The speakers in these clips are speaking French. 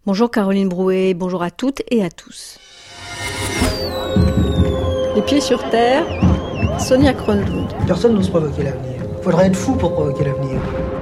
Bonjour Caroline Brouet, bonjour à toutes et à tous. Les pieds sur terre, Sonia Kronlund. Personne n'ose provoquer l'avenir. Il faudrait être fou pour provoquer l'avenir.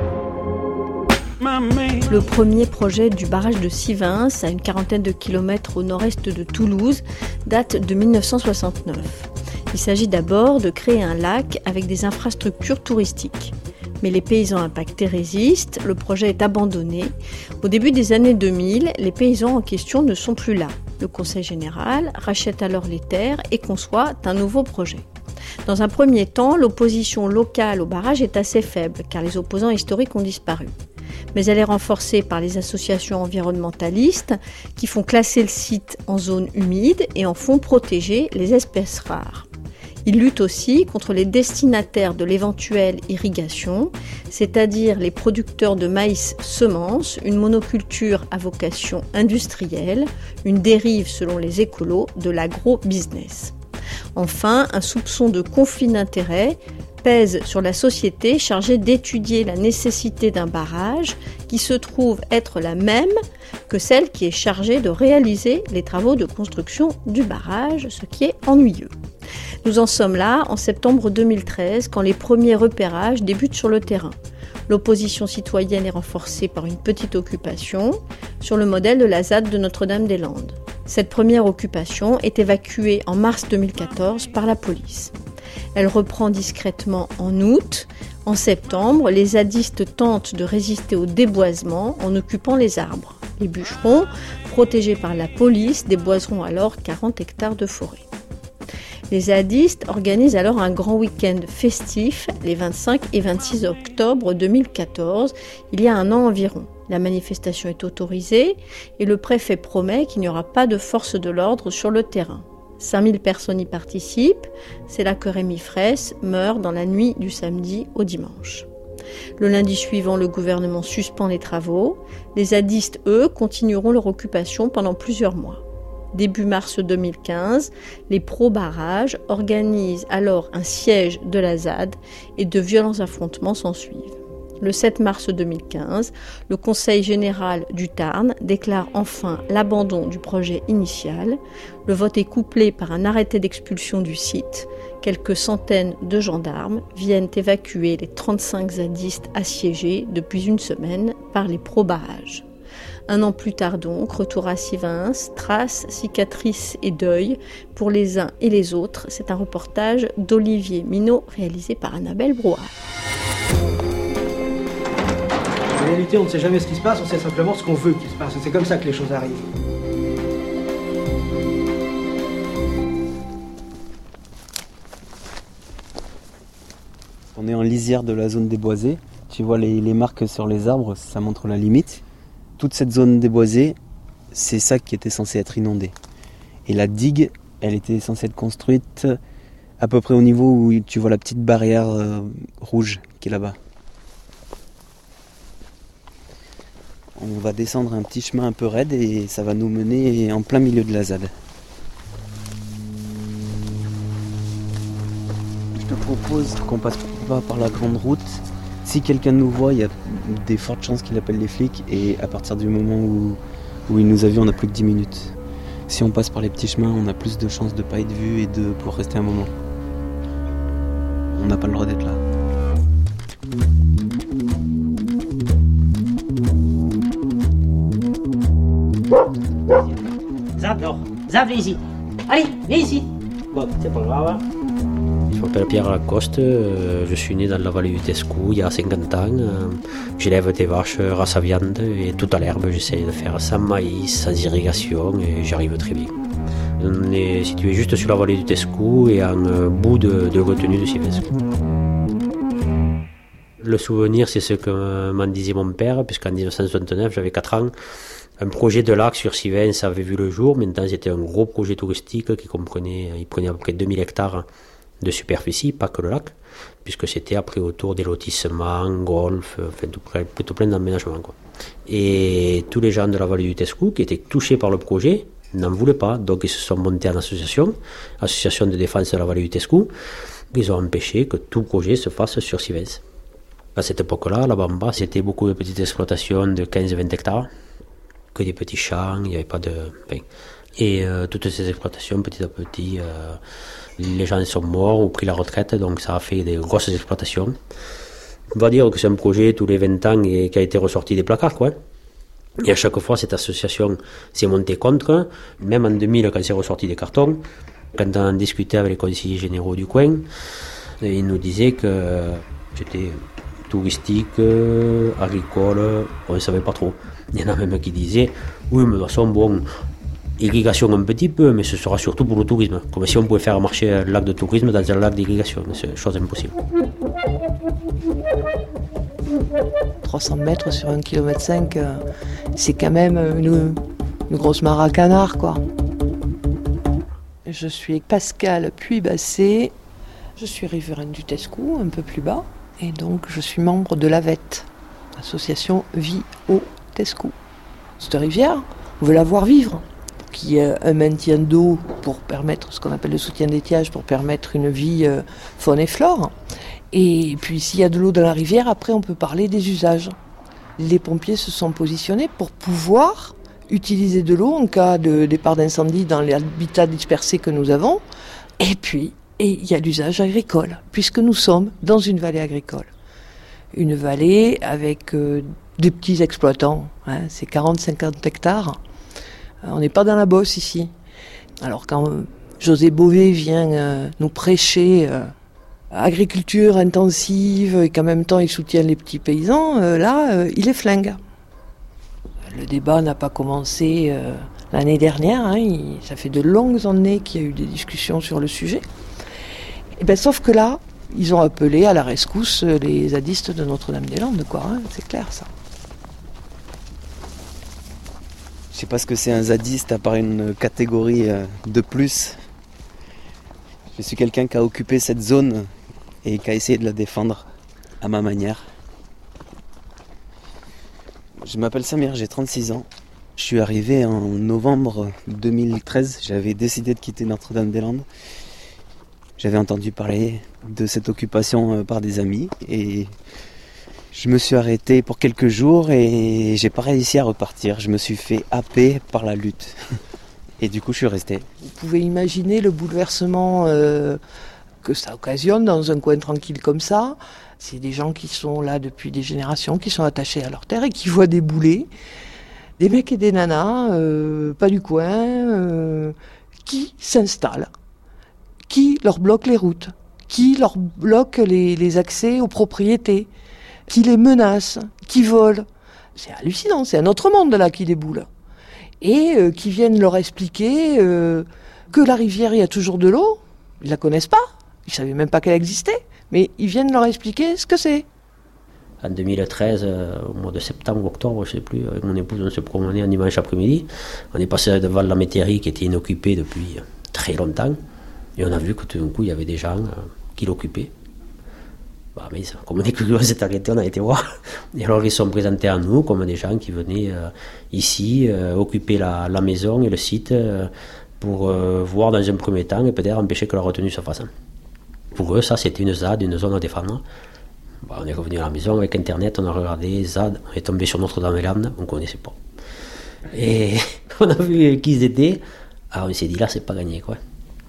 Le premier projet du barrage de Sivins, à une quarantaine de kilomètres au nord-est de Toulouse, date de 1969. Il s'agit d'abord de créer un lac avec des infrastructures touristiques. Mais les paysans impactés résistent, le projet est abandonné. Au début des années 2000, les paysans en question ne sont plus là. Le Conseil général rachète alors les terres et conçoit un nouveau projet. Dans un premier temps, l'opposition locale au barrage est assez faible, car les opposants historiques ont disparu. Mais elle est renforcée par les associations environnementalistes qui font classer le site en zone humide et en font protéger les espèces rares. Ils luttent aussi contre les destinataires de l'éventuelle irrigation, c'est-à-dire les producteurs de maïs semences, une monoculture à vocation industrielle, une dérive selon les écolos de l'agro-business. Enfin, un soupçon de conflit d'intérêts pèse sur la société chargée d'étudier la nécessité d'un barrage qui se trouve être la même que celle qui est chargée de réaliser les travaux de construction du barrage, ce qui est ennuyeux. Nous en sommes là en septembre 2013 quand les premiers repérages débutent sur le terrain. L'opposition citoyenne est renforcée par une petite occupation sur le modèle de la ZAD de Notre-Dame-des-Landes. Cette première occupation est évacuée en mars 2014 par la police. Elle reprend discrètement en août. En septembre, les zadistes tentent de résister au déboisement en occupant les arbres. Les bûcherons, protégés par la police, déboiseront alors 40 hectares de forêt. Les zadistes organisent alors un grand week-end festif les 25 et 26 octobre 2014, il y a un an environ. La manifestation est autorisée et le préfet promet qu'il n'y aura pas de force de l'ordre sur le terrain. 5000 personnes y participent, c'est là que Rémi Fraisse meurt dans la nuit du samedi au dimanche. Le lundi suivant, le gouvernement suspend les travaux. Les zadistes, eux, continueront leur occupation pendant plusieurs mois. Début mars 2015, les pro-barrages organisent alors un siège de la ZAD et de violents affrontements s'ensuivent. Le 7 mars 2015, le Conseil général du Tarn déclare enfin l'abandon du projet initial. Le vote est couplé par un arrêté d'expulsion du site. Quelques centaines de gendarmes viennent évacuer les 35 zadistes assiégés depuis une semaine par les pro-barrages. Un an plus tard donc, retour à Sivins, traces, cicatrices et deuil pour les uns et les autres. C'est un reportage d'Olivier Minot réalisé par Annabelle Brouard. En réalité, on ne sait jamais ce qui se passe, on sait simplement ce qu'on veut qu'il se passe. Et c'est comme ça que les choses arrivent. On est en lisière de la zone déboisée. Tu vois les marques sur les arbres, ça montre la limite. Toute cette zone déboisée, c'est ça qui était censé être inondé. Et la digue, elle était censée être construite à peu près au niveau où tu vois la petite barrière rouge qui est là-bas. On va descendre un petit chemin un peu raide et ça va nous mener en plein milieu de la ZAD. Je te propose qu'on passe pas par la grande route. Si quelqu'un nous voit, il y a des fortes chances qu'il appelle les flics et à partir du moment où il nous a vus, on n'a plus que 10 minutes. Si on passe par les petits chemins, on a plus de chances de ne pas être vu et de pouvoir rester un moment. On n'a pas le droit d'être là. Zap, alors. Zap, viens ici. Allez, viens ici. Bon, c'est pas grave. Je m'appelle Pierre Lacoste, je suis né dans la vallée du Tescou il y a 50 ans. J'élève des vaches, race à viande et tout à l'herbe. J'essaie de faire sans maïs, sans irrigation et j'arrive très bien. On est situé juste sur la vallée du Tescou et en bout de retenue de Sivins. Le souvenir, c'est ce que m'en disait mon père, puisqu'en 1969, j'avais 4 ans. Un projet de lac sur Sivins avait vu le jour. Maintenant, c'était un gros projet touristique qui prenait à peu près 2000 hectares de superficie, pas que le lac, puisque c'était après autour des lotissements, golf, enfin plutôt plein d'aménagements, quoi. Et tous les gens de la vallée du Tescou qui étaient touchés par le projet n'en voulaient pas, donc ils se sont montés en association de défense de la vallée du Tescou. Ils ont empêché que tout projet se fasse sur Sivins. À cette époque-là, la Bamba, c'était beaucoup de petites exploitations de 15-20 hectares. que des petits champs, il n'y avait pas de... Et toutes ces exploitations, petit à petit, les gens sont morts ou pris la retraite, donc ça a fait des grosses exploitations. On va dire que c'est un projet tous les 20 ans et qui a été ressorti des placards, quoi. Et à chaque fois, cette association s'est montée contre, même en 2000, quand c'est ressorti des cartons, quand on discutait avec les conseillers généraux du coin, ils nous disaient que c'était touristique, agricole, on ne savait pas trop. Il y en a même qui disaient, oui, mais de toute façon, bon, irrigation un petit peu, mais ce sera surtout pour le tourisme. Comme si on pouvait faire marcher un lac de tourisme dans un lac d'irrigation, c'est une chose impossible. 300 mètres sur 1,5 km, c'est quand même une grosse mare à canard, quoi. Je suis Pascale Puy-Bassé, je suis riveraine du Tescou, un peu plus bas, et donc je suis membre de l'AVET, association Vie au Tescou. Cette rivière, on veut la voir vivre, qu'il y ait un maintien d'eau pour permettre ce qu'on appelle le soutien d'étiage, pour permettre une vie faune et flore. Et puis s'il y a de l'eau dans la rivière, après on peut parler des usages. Les pompiers se sont positionnés pour pouvoir utiliser de l'eau en cas de départ d'incendie dans l'habitat dispersé que nous avons. Et puis, il y a l'usage agricole, puisque nous sommes dans une vallée agricole. Une vallée avec des petits exploitants, hein, c'est 40-50 hectares. On n'est pas dans la bosse ici. Alors quand José Bové vient nous prêcher agriculture intensive et qu'en même temps il soutient les petits paysans, il les flingue. Le débat n'a pas commencé l'année dernière, hein, ça fait de longues années qu'il y a eu des discussions sur le sujet. Et sauf que là, ils ont appelé à la rescousse les zadistes de Notre-Dame-des-Landes, quoi, hein, c'est clair ça. Je sais pas ce que c'est un zadiste à part une catégorie de plus. Je suis quelqu'un qui a occupé cette zone et qui a essayé de la défendre à ma manière. Je m'appelle Samir, j'ai 36 ans. Je suis arrivé en novembre 2013. J'avais décidé de quitter Notre-Dame-des-Landes. J'avais entendu parler de cette occupation par des amis et je me suis arrêté pour quelques jours et j'ai pas réussi à repartir. Je me suis fait happer par la lutte. Et du coup, je suis resté. Vous pouvez imaginer le bouleversement que ça occasionne dans un coin tranquille comme ça. C'est des gens qui sont là depuis des générations, qui sont attachés à leur terre et qui voient débouler des mecs et des nanas, pas du coin, qui s'installent, qui leur bloquent les routes, qui leur bloquent les accès aux propriétés, qui les menacent, qui volent. C'est hallucinant, c'est un autre monde là qui déboule. Et qui viennent leur expliquer que la rivière, il y a toujours de l'eau. Ils la connaissent pas, ils savaient même pas qu'elle existait, mais ils viennent leur expliquer ce que c'est. En 2013, au mois de septembre, octobre, je ne sais plus, avec mon épouse, on se promenait un dimanche après-midi. On est passé devant la métairie qui était inoccupée depuis très longtemps. Et on a vu que tout d'un coup, il y avait des gens qui l'occupaient. Mais comme on est curieux, on s'est arrêté, on a été voir. Et alors ils sont présentés à nous comme des gens qui venaient ici occuper la maison et le site pour voir dans un premier temps et peut-être empêcher que la retenue se fasse. Pour eux, ça c'était une ZAD, une zone à défendre. On est revenu à la maison avec Internet, on a regardé ZAD, on est tombé sur Notre-Dame-des-Landes, on ne connaissait pas. Et on a vu qui ils étaient. Alors on s'est dit là, c'est pas gagné, quoi.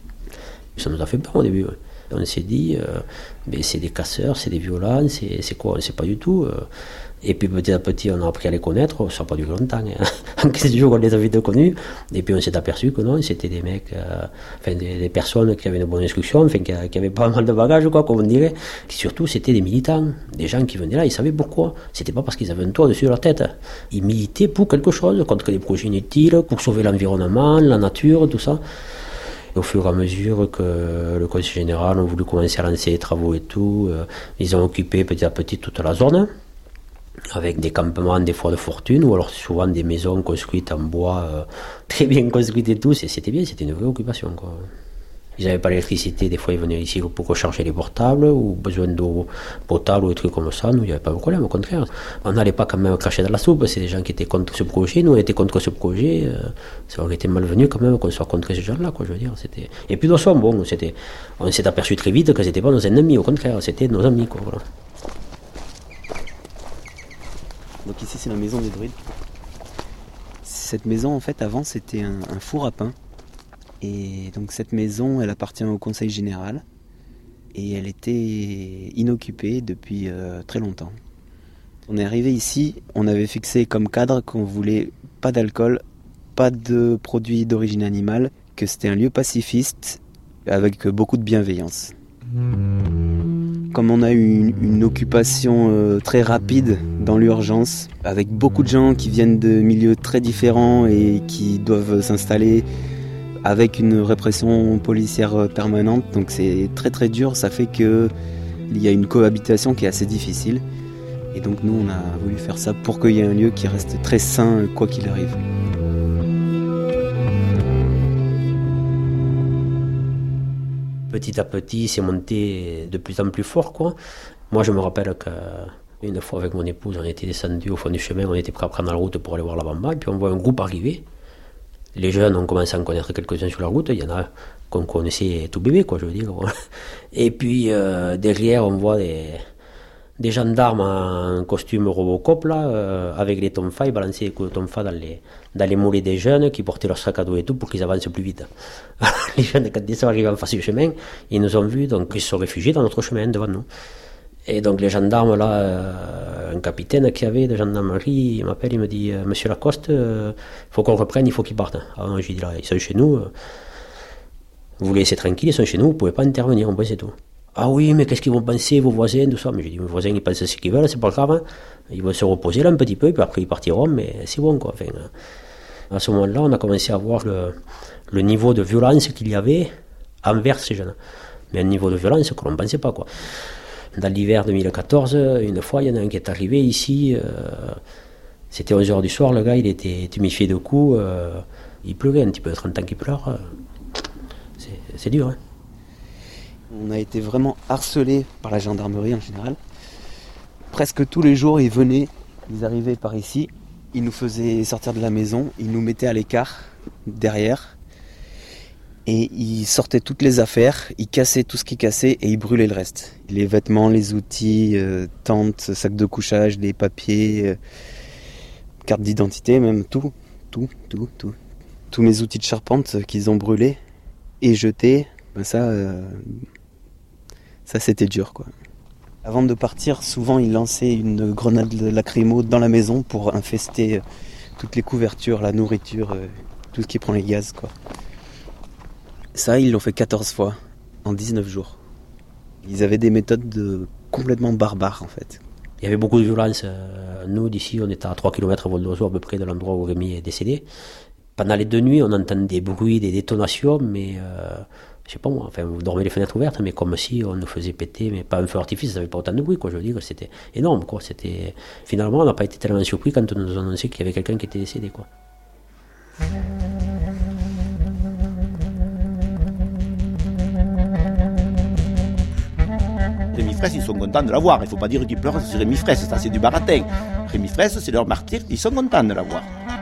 Ça nous a fait peur au début. Ouais. On s'est dit, c'est des casseurs, c'est des violents, c'est quoi, on ne sait pas du tout. Et puis petit à petit, on a appris à les connaître, ça n'a pas duré longtemps. Hein. En 15 jours, on les a vite connus. Et puis on s'est aperçu que non, c'était des mecs, des personnes qui avaient une bonne instruction, qui avaient pas mal de bagages, quoi, comme on dirait. Et surtout, c'était des militants, des gens qui venaient là, ils savaient pourquoi. C'était pas parce qu'ils avaient un toit dessus de leur tête. Ils militaient pour quelque chose, contre des projets inutiles, pour sauver l'environnement, la nature, tout ça. Au fur et à mesure que le conseil général a voulu commencer à lancer les travaux et tout, ils ont occupé petit à petit toute la zone, avec des campements des fois de fortune, ou alors souvent des maisons construites en bois, très bien construites et tout. C'était bien, c'était une vraie occupation, quoi. Ils n'avaient pas l'électricité, des fois ils venaient ici pour recharger les portables, ou besoin d'eau potable ou des trucs comme ça. Nous, il n'y avait pas de problème, au contraire. On n'allait pas quand même cracher dans la soupe, c'est des gens qui étaient contre ce projet, nous on était contre ce projet. Ça aurait été malvenu quand même qu'on soit contre ces gens-là, quoi, je veux dire. Et puis de toute façon, bon, on s'est aperçu très vite que c'était pas nos ennemis, au contraire, c'était nos amis, quoi, voilà. Donc ici c'est la maison des druides. Cette maison, en fait, avant, c'était un four à pain. Et donc cette maison, elle appartient au conseil général. Et elle était inoccupée depuis très longtemps. On est arrivé ici, on avait fixé comme cadre qu'on voulait pas d'alcool, pas de produits d'origine animale, que c'était un lieu pacifiste avec beaucoup de bienveillance. Comme on a eu une occupation très rapide dans l'urgence, avec beaucoup de gens qui viennent de milieux très différents et qui doivent s'installer avec une répression policière permanente, donc c'est très très dur, ça fait qu'il y a une cohabitation qui est assez difficile. Et donc nous on a voulu faire ça pour qu'il y ait un lieu qui reste très sain quoi qu'il arrive. Petit à petit, c'est monté de plus en plus fort, quoi. Moi, je me rappelle qu'une fois avec mon épouse, on était descendu au fond du chemin, on était prêt à prendre la route pour aller voir la Bamba, et puis on voit un groupe arriver. Les jeunes ont commencé à en connaître quelques-uns sur la route, il y en a qu'on connaissait tout bébé, quoi, je veux dire. Et puis derrière, on voit des gendarmes en costume Robocop, là, avec les tonfas, ils balançaient les coups de tonfa dans les mollets des jeunes qui portaient leur sac à dos et tout pour qu'ils avancent plus vite. Les jeunes, quand ils sont arrivés en face du chemin, ils nous ont vus, donc ils se sont réfugiés dans notre chemin devant nous. Et donc les gendarmes, là, un capitaine qui avait de gendarmerie, il m'appelle, il me dit « Monsieur Lacoste, faut qu'on reprenne, il faut qu'ils partent. » Ah non, j'ai dit là, ils sont chez nous, vous les laissez tranquilles, ils sont chez nous, vous ne pouvez pas intervenir, c'est tout. Ah oui, mais qu'est-ce qu'ils vont penser, vos voisins, tout ça. Mais j'ai dit, mes voisins, ils pensent ce qu'ils veulent, c'est pas grave. Hein. Ils vont se reposer là un petit peu, puis après ils partiront, mais c'est bon, quoi. Enfin, à ce moment-là, on a commencé à voir le niveau de violence qu'il y avait envers ces jeunes. Mais un niveau de violence que l'on ne pensait pas, quoi. Dans l'hiver 2014, une fois, il y en a un qui est arrivé ici, c'était 11h du soir, le gars, il était tuméfié de coups, il pleurait un petit peu, 30 ans qu'il pleure, c'est dur, hein. On a été vraiment harcelés par la gendarmerie en général. Presque tous les jours, ils venaient, ils arrivaient par ici, ils nous faisaient sortir de la maison, ils nous mettaient à l'écart, derrière, et ils sortaient toutes les affaires, ils cassaient tout ce qui cassait et ils brûlaient le reste. Les vêtements, les outils, tentes, sacs de couchage, les papiers, cartes d'identité, même tout. Tous mes outils de charpente qu'ils ont brûlés et jetés, ben ça c'était dur, quoi. Avant de partir, souvent ils lançaient une grenade lacrymo dans la maison pour infester toutes les couvertures, la nourriture, tout ce qui prend les gaz, quoi. Ça, ils l'ont fait 14 fois en 19 jours. Ils avaient des méthodes complètement barbares, en fait. Il y avait beaucoup de violence. Nous, d'ici, on était à 3 km à vol d'oiseau, à peu près de l'endroit où Rémi est décédé. Pendant les 2 nuits, on entend des bruits, des détonations, mais je sais pas moi, enfin, vous dormez les fenêtres ouvertes, mais comme si on nous faisait péter, mais pas un feu d'artifice, ça n'avait pas autant de bruit, quoi. Je veux dire, c'était énorme, quoi. Finalement, on n'a pas été tellement surpris quand on nous a annoncé qu'il y avait quelqu'un qui était décédé, quoi. Rémi Fraisse, ils sont contents de la voir. Il ne faut pas dire qu'ils pleurent sur Rémi Fraisse, ça c'est du baratin. Rémi Fraisse, c'est leur martyr, ils sont contents de la voir.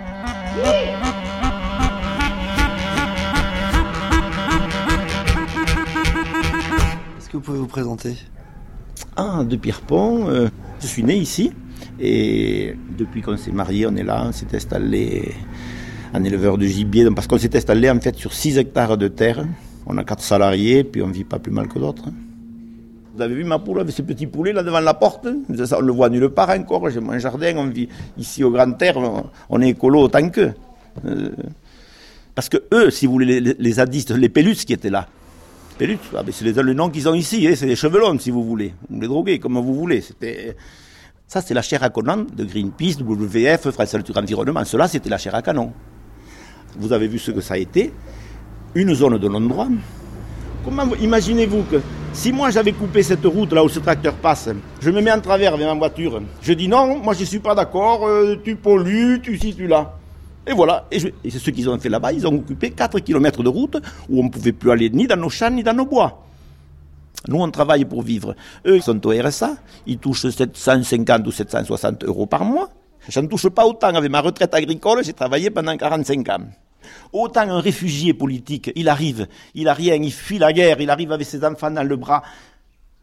Est-ce que vous pouvez vous présenter ? De Pierrepont, je suis né ici. Et depuis qu'on s'est marié, on est là, on s'est installé en éleveur de gibier. Parce qu'on s'est installé en fait sur 6 hectares de terre. On a 4 salariés, puis on ne vit pas plus mal que d'autres. Vous avez vu ma poule avec ces petits poulets là devant la porte ? Ça, on le voit nulle part encore. J'ai mon jardin, on vit ici au Grand Terre, on est écolo autant qu'eux. Parce que eux, si vous voulez, les zadistes, les Pellus qui étaient là. Pellus, c'est le nom qu'ils ont ici, c'est les chevelons si vous voulez. Ou les drogués, comme vous voulez. Ça, c'est la chair à canon de Greenpeace, WWF, France Nature Environnement. Cela, c'était la chair à canon. Vous avez vu ce que ça a été. Une zone de non-droit. Imaginez-vous que si moi j'avais coupé cette route là où ce tracteur passe, je me mets en travers avec ma voiture, je dis non, moi je suis pas d'accord, tu pollues, tu ci, tu là. Et voilà, et c'est ce qu'ils ont fait là-bas, ils ont occupé 4 km de route où on ne pouvait plus aller ni dans nos champs ni dans nos bois. Nous on travaille pour vivre. Eux ils sont au RSA, ils touchent 750 ou 760 euros par mois. Je n'en touche pas autant avec ma retraite agricole, j'ai travaillé pendant 45 ans. Autant un réfugié politique, il arrive, il a rien, il fuit la guerre, il arrive avec ses enfants dans le bras.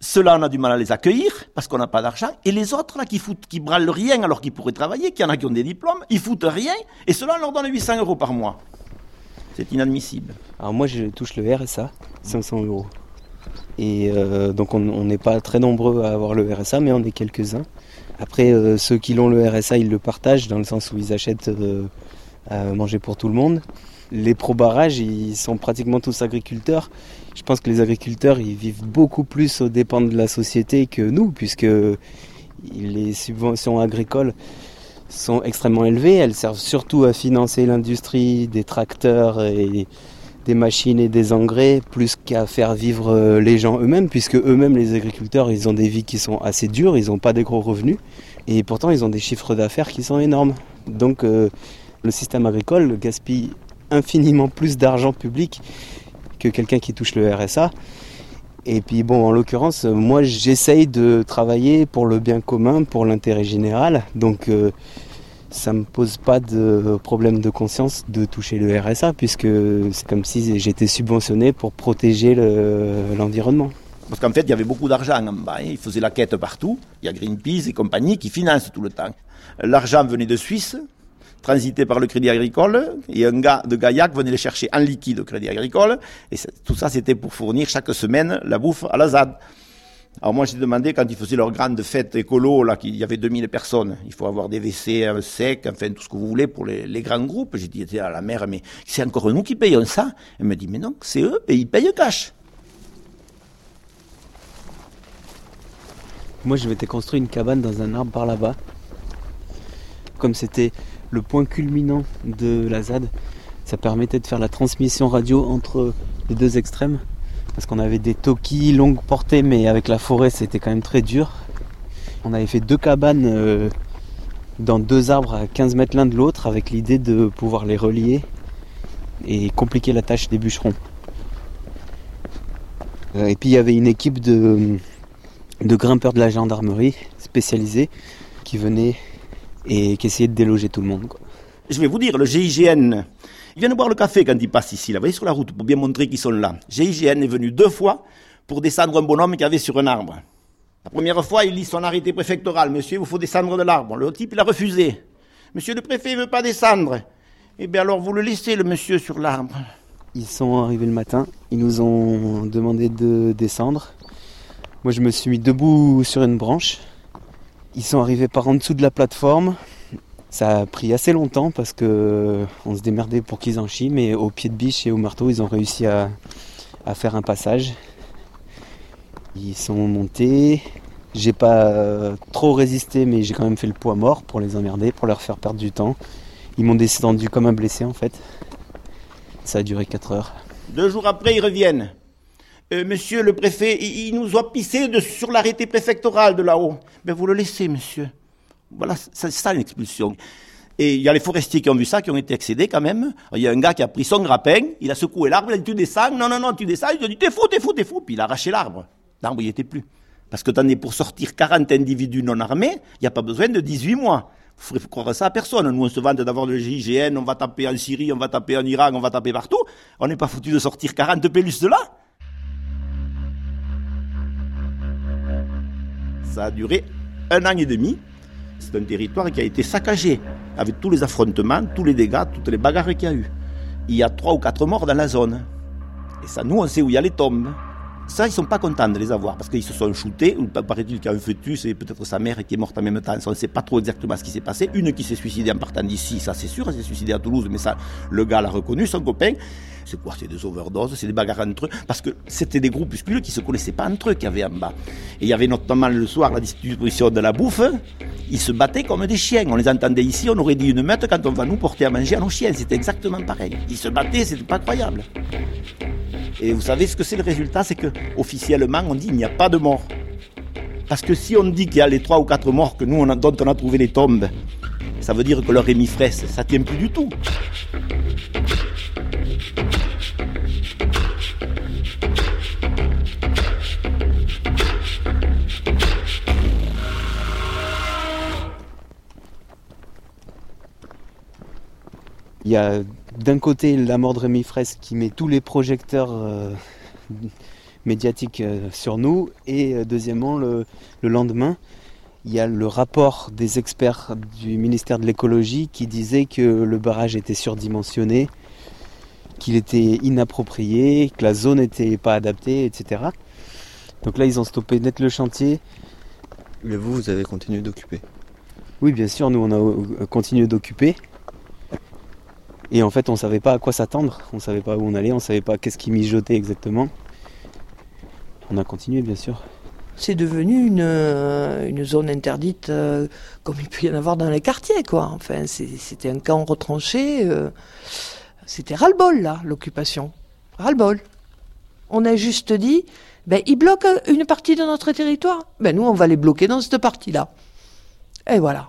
Ceux-là, on a du mal à les accueillir parce qu'on n'a pas d'argent. Et les autres, là, qui brûlent rien alors qu'ils pourraient travailler, qu'il y en a qui ont des diplômes, ils foutent rien. Et ceux-là, on leur donne 800 € par mois. C'est inadmissible. Alors moi, je touche le RSA, 500 €. Et donc, on n'est pas très nombreux à avoir le RSA, mais on est quelques-uns. Après, ceux qui l'ont le RSA, ils le partagent dans le sens où ils achètent à manger pour tout le monde. Les pro-barrages, ils sont pratiquement tous agriculteurs. Je pense que les agriculteurs, ils vivent beaucoup plus aux dépens de la société que nous, puisque les subventions agricoles sont extrêmement élevées. Elles servent surtout à financer l'industrie des tracteurs et des machines et des engrais, plus qu'à faire vivre les gens eux-mêmes, puisque eux-mêmes, les agriculteurs, ils ont des vies qui sont assez dures, ils n'ont pas des gros revenus, et pourtant ils ont des chiffres d'affaires qui sont énormes. Donc le système agricole gaspille infiniment plus d'argent public que quelqu'un qui touche le RSA. Et puis bon, en l'occurrence, moi j'essaye de travailler pour le bien commun, pour l'intérêt général, donc ça me pose pas de problème de conscience de toucher le RSA, puisque c'est comme si j'étais subventionné pour protéger l'environnement. Parce qu'en fait, il y avait beaucoup d'argent en bas. Ils faisaient la quête partout. Il y a Greenpeace et compagnie qui financent tout le temps. L'argent venait de Suisse, transité par le Crédit Agricole, et un gars de Gaillac venait les chercher en liquide au Crédit Agricole. Et tout ça, c'était pour fournir chaque semaine la bouffe à la ZAD. Alors moi, j'ai demandé, quand ils faisaient leur grande fête écolo, là, qu'il y avait 2000 personnes, il faut avoir des WC secs, enfin, tout ce que vous voulez pour les grands groupes. J'ai dit à la mère, mais c'est encore nous qui payons ça? Elle me dit, mais non, c'est eux, et ils payent cash. Moi, je m'étais construit une cabane dans un arbre par là-bas. Comme c'était le point culminant de la ZAD, ça permettait de faire la transmission radio entre les deux extrêmes. Parce qu'on avait des talkies longue portée, mais avec la forêt, c'était quand même très dur. On avait fait 2 cabanes dans 2 arbres à 15 mètres l'un de l'autre, avec l'idée de pouvoir les relier et compliquer la tâche des bûcherons. Et puis il y avait une équipe de grimpeurs de la gendarmerie spécialisés qui venaient et qui essayaient de déloger tout le monde, quoi. Je vais vous dire, le GIGN, ils viennent boire le café quand ils passent ici, là, vous voyez, sur la route, pour bien montrer qu'ils sont là. GIGN est venu 2 fois pour descendre un bonhomme qui avait sur un arbre. La première fois, il lit son arrêté préfectoral. Monsieur, il vous faut descendre de l'arbre. Le type, il a refusé. Monsieur le préfet, il ne veut pas descendre. Eh bien alors, vous le laissez, le monsieur, sur l'arbre. Ils sont arrivés le matin, ils nous ont demandé de descendre. Moi, je me suis mis debout sur une branche. Ils sont arrivés par en dessous de la plateforme. Ça a pris assez longtemps parce que on se démerdait pour qu'ils en chient, mais au pied de biche et au marteau, ils ont réussi à faire un passage. Ils sont montés. J'ai pas trop résisté, mais j'ai quand même fait le poids mort pour les emmerder, pour leur faire perdre du temps. Ils m'ont descendu comme un blessé en fait. Ça a duré 4 heures. 2 jours après, ils reviennent. Monsieur le préfet, il nous a pissé sur l'arrêté préfectoral de là-haut. Ben vous le laissez, monsieur. Voilà, c'est ça l'expulsion. Et il y a les forestiers qui ont vu ça, qui ont été excédés quand même. Il y a un gars qui a pris son grappin, il a secoué l'arbre, il a dit tu descends, non, tu descends, il a dit t'es fou. Puis il a arraché l'arbre. L'arbre, il n'y était plus. Parce que pour sortir 40 individus non armés, il n'y a pas besoin de 18 mois. Il faut croire ça à personne. Nous, on se vante d'avoir le GIGN, on va taper en Syrie, on va taper en Iran, on va taper partout. On n'est pas foutu de sortir 40 pélus de là. Ça a duré 1 an et demi. C'est un territoire qui a été saccagé, avec tous les affrontements, tous les dégâts, toutes les bagarres qu'il y a eu. Il y a 3 ou 4 morts dans la zone. Et ça, nous, on sait où il y a les tombes. Ça, ils ne sont pas contents de les avoir, parce qu'ils se sont shootés, ou paraît-il qu'il y a un fœtus, et peut-être sa mère qui est morte en même temps. Ça, on ne sait pas trop exactement ce qui s'est passé. Une qui s'est suicidée en partant d'ici, ça c'est sûr, elle s'est suicidée à Toulouse, mais ça, le gars l'a reconnu, son copain. C'est quoi? C'est des overdoses, c'est des bagarres entre eux, parce que c'était des groupuscules qui ne se connaissaient pas entre eux qu'il y avait en bas. Et il y avait notamment le soir la distribution de la bouffe, ils se battaient comme des chiens. On les entendait ici, on aurait dit une meute quand on va nous porter à manger à nos chiens, c'était exactement pareil. Ils se battaient, c'était pas croyable. Et vous savez ce que c'est le résultat? C'est que officiellement on dit il n'y a pas de mort. Parce que si on dit qu'il y a les 3 ou 4 morts que nous, dont on a trouvé les tombes, ça veut dire que leur hémifresse, ça tient plus du tout. Il y a d'un côté la mort de Rémi Fraisse qui met tous les projecteurs médiatique sur nous. Et deuxièmement, le lendemain, il y a le rapport des experts du ministère de l'écologie qui disait que le barrage était surdimensionné, qu'il était inapproprié, que la zone n'était pas adaptée, etc. Donc là, ils ont stoppé net le chantier. Mais vous avez continué d'occuper? Oui, bien sûr, nous, on a continué d'occuper. Et en fait, on ne savait pas à quoi s'attendre. On ne savait pas où on allait, on ne savait pas qu'est-ce qui mijotait exactement. On a continué, bien sûr. C'est devenu une zone interdite comme il peut y en avoir dans les quartiers, quoi. Enfin, c'était un camp retranché. C'était ras-le-bol, là, l'occupation. Ras-le-bol. On a juste dit, ils bloquent une partie de notre territoire. Nous, on va les bloquer dans cette partie-là. Et voilà.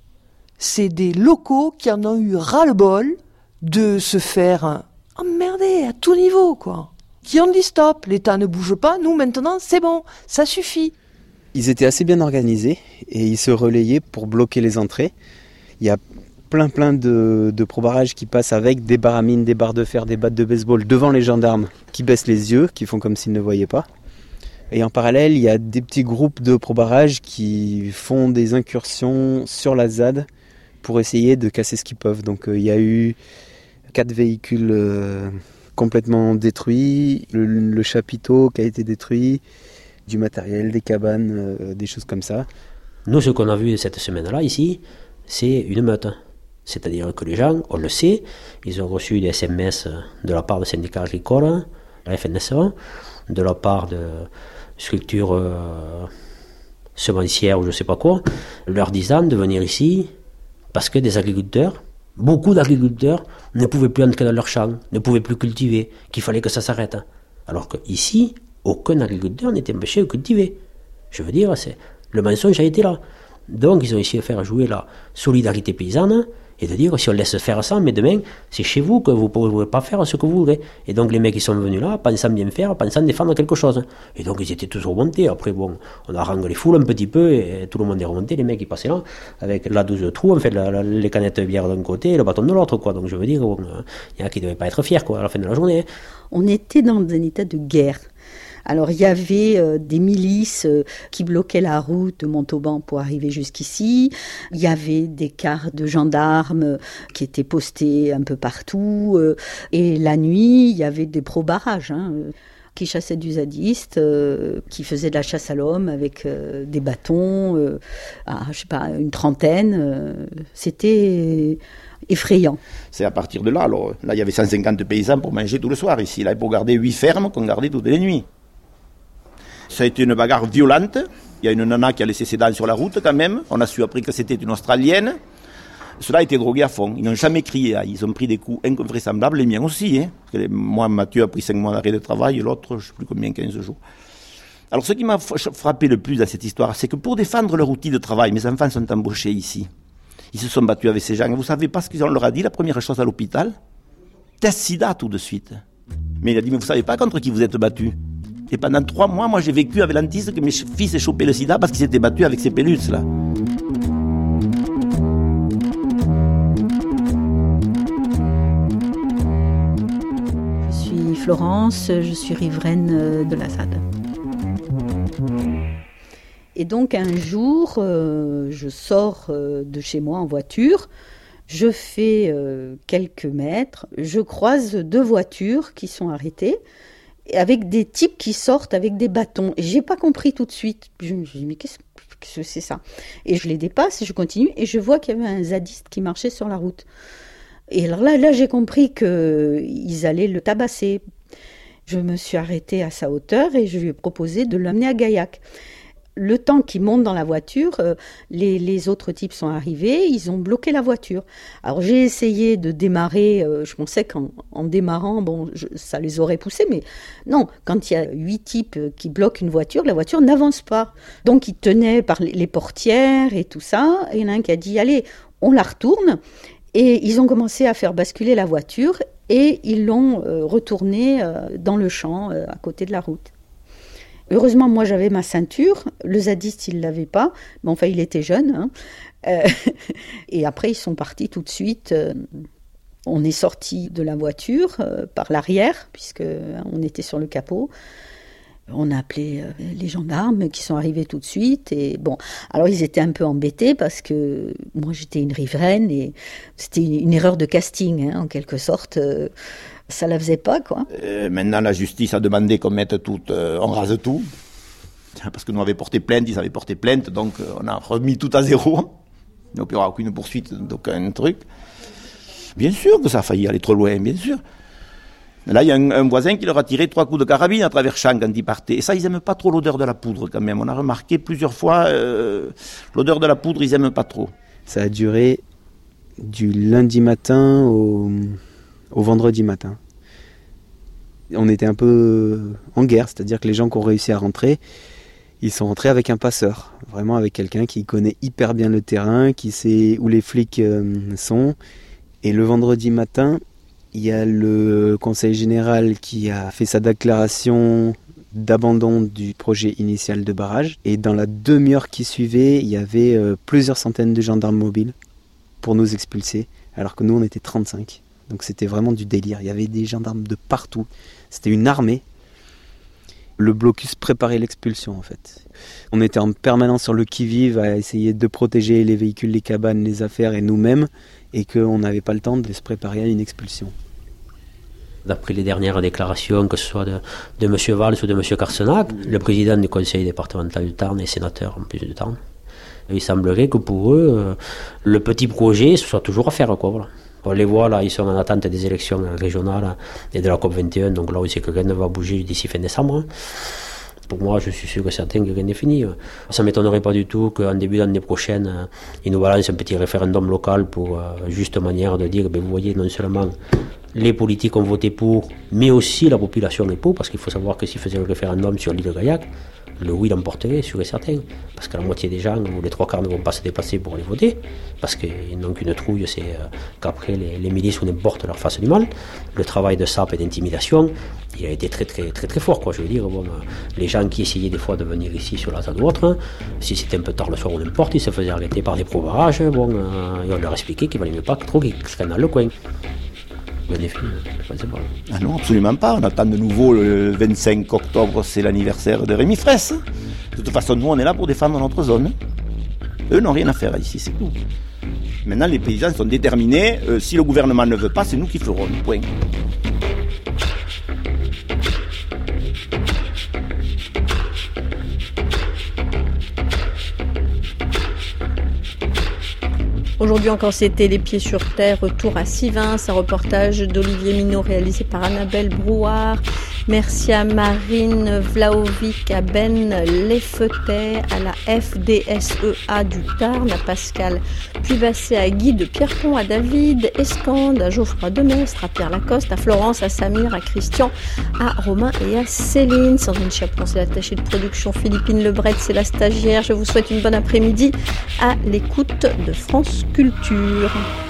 C'est des locaux qui en ont eu ras-le-bol de se faire emmerder à tout niveau, quoi. Qui ont dit stop, l'État ne bouge pas, nous maintenant c'est bon, ça suffit. Ils étaient assez bien organisés et ils se relayaient pour bloquer les entrées. Il y a plein de pro-barrages qui passent avec des baramines, des barres de fer, des battes de baseball devant les gendarmes qui baissent les yeux, qui font comme s'ils ne voyaient pas. Et en parallèle, il y a des petits groupes de pro-barrages qui font des incursions sur la ZAD pour essayer de casser ce qu'ils peuvent. Donc il y a eu 4 véhicules complètement détruits, le chapiteau qui a été détruit, du matériel, des cabanes, des choses comme ça. Nous, ce qu'on a vu cette semaine-là, ici, c'est une meute. C'est-à-dire que les gens, on le sait, ils ont reçu des SMS de la part de syndicats agricoles, la FNSE, de la part de structures semencières ou je ne sais pas quoi, leur disant de venir ici parce que des agriculteurs, beaucoup d'agriculteurs ne pouvaient plus entrer dans leurs champs, ne pouvaient plus cultiver, qu'il fallait que ça s'arrête. Alors qu'ici, aucun agriculteur n'était empêché de cultiver. Je veux dire, le mensonge a été là. Donc ils ont essayé de faire jouer la solidarité paysanne et de dire si on laisse faire ça, mais demain, c'est chez vous que vous ne pourrez pas faire ce que vous voudrez. Et donc les mecs ils sont venus là, pensant bien faire, pensant défendre quelque chose. Et donc ils étaient tous remontés. Après bon, on a rangé les foules un petit peu et tout le monde est remonté. Les mecs ils passaient là avec la 12 trous, on fait les canettes de bière d'un côté et le bâton de l'autre, quoi. Donc je veux dire, il y en a qui ne devaient pas être fiers, quoi, à la fin de la journée. On était dans un état de guerre. Alors il y avait des milices qui bloquaient la route de Montauban pour arriver jusqu'ici. Il y avait des cars de gendarmes qui étaient postés un peu partout. Et la nuit, il y avait des pro-barrages qui chassaient du zadiste, qui faisaient de la chasse à l'homme avec des bâtons, je sais pas, une trentaine. C'était effrayant. C'est à partir de là, alors, là il y avait 150 paysans pour manger tout le soir ici, là pour garder 8 fermes qu'on gardait toutes les nuits. Ça a été une bagarre violente. Il y a une nana qui a laissé ses dents sur la route quand même. On a su après que c'était une Australienne. Ceux-là étaient drogués à fond. Ils n'ont jamais crié. Ils ont pris des coups invraisemblables. Les miens aussi. Parce que moi, Mathieu a pris 5 mois d'arrêt de travail. Et l'autre, je ne sais plus combien, 15 jours. Alors ce qui m'a frappé le plus dans cette histoire, c'est que pour défendre leur outil de travail, mes enfants sont embauchés ici. Ils se sont battus avec ces gens. Et vous savez pas ce qu'on leur a dit la première chose à l'hôpital? Test sida tout de suite. Mais il a dit, mais vous savez pas contre qui vous êtes battus? Et pendant 3 mois, moi j'ai vécu avec l'antise que mes fils aient chopé le sida parce qu'ils s'étaient battus avec ces pellules là. Je suis Florence, je suis riveraine de la ZAD. Et donc un jour, je sors de chez moi en voiture, je fais quelques mètres, je croise 2 voitures qui sont arrêtées, avec des types qui sortent avec des bâtons. Et j'ai pas compris tout de suite. Je me suis dit, mais qu'est-ce que c'est ça? Et je les dépasse et je continue et je vois qu'il y avait un zadiste qui marchait sur la route. Et alors là j'ai compris qu'ils allaient le tabasser. Je me suis arrêtée à sa hauteur et je lui ai proposé de l'amener à Gaillac. Le temps qu'il monte dans la voiture, les autres types sont arrivés, ils ont bloqué la voiture. Alors j'ai essayé de démarrer, je pensais qu'en démarrant, ça les aurait poussés, mais non, quand il y a 8 types qui bloquent une voiture, la voiture n'avance pas. Donc ils tenaient par les portières et tout ça, et il y en a un qui a dit, allez, on la retourne, et ils ont commencé à faire basculer la voiture, et ils l'ont retournée dans le champ, à côté de la route. Heureusement, moi, j'avais ma ceinture. Le zadiste, il ne l'avait pas. Mais enfin, il était jeune. Et après, ils sont partis tout de suite. On est sortis de la voiture par l'arrière, puisqu'on était sur le capot. On a appelé les gendarmes qui sont arrivés tout de suite. Et bon, alors ils étaient un peu embêtés parce que moi j'étais une riveraine et c'était une erreur de casting, en quelque sorte. Ça la faisait pas, quoi. Maintenant, la justice a demandé qu'on mette tout, on rase tout. Parce que nous avions porté plainte, ils avaient porté plainte, donc on a remis tout à zéro. Donc il n'y aura aucune poursuite d'aucun truc. Bien sûr que ça a failli aller trop loin, bien sûr. Là, il y a un voisin qui leur a tiré 3 coups de carabine à travers champ quand il partait. Et ça, ils n'aiment pas trop l'odeur de la poudre quand même. On a remarqué plusieurs fois, l'odeur de la poudre, ils n'aiment pas trop. Ça a duré du lundi matin au vendredi matin. On était un peu en guerre, c'est-à-dire que les gens qui ont réussi à rentrer, ils sont rentrés avec un passeur. Vraiment avec quelqu'un qui connaît hyper bien le terrain, qui sait où les flics sont. Et le vendredi matin, il y a le conseil général qui a fait sa déclaration d'abandon du projet initial de barrage. Et dans la demi-heure qui suivait, il y avait plusieurs centaines de gendarmes mobiles pour nous expulser, alors que nous, on était 35. Donc c'était vraiment du délire. Il y avait des gendarmes de partout. C'était une armée. Le blocus préparait l'expulsion, en fait. On était en permanence sur le qui-vive à essayer de protéger les véhicules, les cabanes, les affaires et nous-mêmes, et qu'on n'avait pas le temps de se préparer à une expulsion. D'après les dernières déclarations, que ce soit de M. Valls ou de M. Carsenac, le président du conseil départemental du Tarn est sénateur en plus du Tarn. Il semblerait que pour eux, le petit projet, ce soit toujours à faire, quoi, voilà. On les voit là, ils sont en attente des élections régionales et de la COP21, donc là on sait que rien ne va bouger d'ici fin décembre. Pour moi, je suis sûr que certain que rien n'est fini. Ça ne m'étonnerait pas du tout qu'en début d'année prochaine, ils nous balancent un petit référendum local pour juste manière de dire, vous voyez, non seulement les politiques ont voté pour, mais aussi la population est pour, parce qu'il faut savoir que s'ils faisaient le référendum sur l'île de Gaillac, le oui l'emporterait, sûr et certain. Parce que la moitié des gens, ou les 3/4 ne vont pas se déplacer pour aller voter, parce qu'ils n'ont qu'une trouille, c'est qu'après les milices ou n'importe leur fassent du mal. Le travail de sape et d'intimidation, il a été très très très très fort, quoi. Je veux dire, les gens qui essayaient des fois de venir ici sur la ZAD ou autre, si c'était un peu tard le soir ou n'importe, ils se faisaient arrêter par des pro-barrages, et on leur expliquait qu'il valait mieux pas trop qu'ils traînent dans le coin. Ah non, absolument pas. On attend de nouveau le 25 octobre, c'est l'anniversaire de Rémi Fraisse. De toute façon, nous, on est là pour défendre notre zone. Eux n'ont rien à faire ici, c'est tout. Maintenant, les paysans sont déterminés. Si le gouvernement ne veut pas, c'est nous qui ferons. Point. Aujourd'hui encore, c'était Les Pieds sur Terre, retour à Sivins, un reportage d'Olivier Minot réalisé par Annabelle Brouard. Merci à Marine Vlaovic, à Ben Lefetet, à la FDSEA du Tarn, à Pascal Puibassé, à Guy de Pierrepont, à David Escande, à Geoffroy Demestre, à Pierre Lacoste, à Florence, à Samir, à Christian, à Romain et à Céline. Sandrine Chapon, c'est l'attachée de production. Philippine Lebret, c'est la stagiaire. Je vous souhaite une bonne après-midi à l'écoute de France Culture.